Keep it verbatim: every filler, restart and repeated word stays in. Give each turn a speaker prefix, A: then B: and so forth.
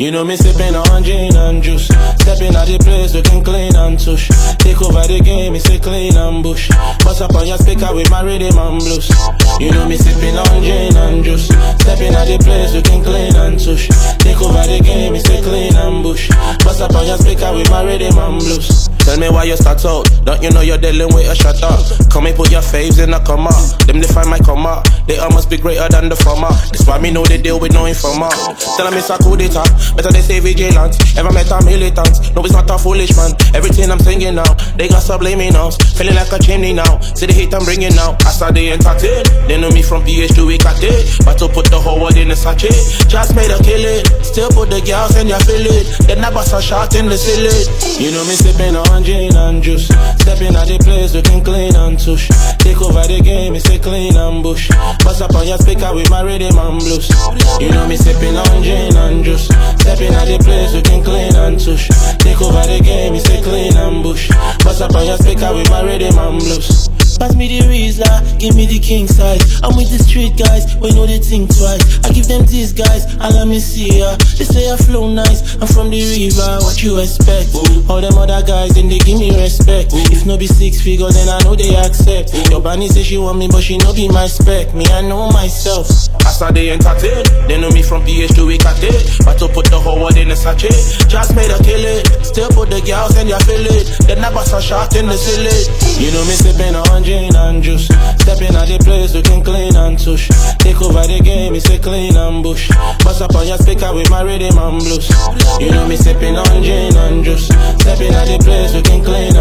A: You know me sipping on gin and juice. Stepping at the place looking clean and tush. Take over the game, it's a clean and bush. Bust up on your speaker with my rhythm and blues. You know me sipping on gin and juice. Stepping at the place looking clean and tush. Take over the game, it's a clean and bush. Bust up on your speaker with my rhythm and blues. Tell me why you start out. Don't you know you're dealing with a shut up? Come and put your faves in a comma. Them define my comma. They all must be greater than the former. That's why me know they deal with no informer. Tell them it's a coup d'etat. Better they say vigilance. Ever met a militant? No, it's not a foolish man. Everything I'm singing now, they got to blame me now. Feeling like a chimney now. See the hate I'm bringing now. I saw they entertain. They know me from P H to Ecate. But to put the whole world in a sachet. Just made a killing. Still put the girls in their fillet. Then I bust a shot in the ceiling. You know me sipping on gin and juice. Stepping at the place looking clean and tush. Take over the game, it's a clean and bush. Bust up on your speaker with my rhythm and blues. You know me sipping on gin and juice. Stepping at the place looking clean and tush. Take over the game, it's a clean and bush. Bust up on your speaker with my rhythm and blues. Pass me the Rizla, give me the king size. I'm with the street guys, we know they think twice. I give them these guys, and let me see ya. They say I flow nice, I'm from the river, what you expect? All them other guys, then they give me respect. If no be six figures, then I know they accept. Your bunny say she want me, but she no be my spec. Me, I know myself. I saw they entertain. They know me from P H to Ecate. But to put the whole world in a sachet. Just made a killing. Still put the girls in their fillet. Then I bust a shot in the ceiling. You know me sipping on gin and juice. Stepping at the place looking clean and tush. Take over the game, it's a clean and bush. Bust up on your speaker with my rhythm and blues. You know me sipping on gin and juice. Stepping at the place looking clean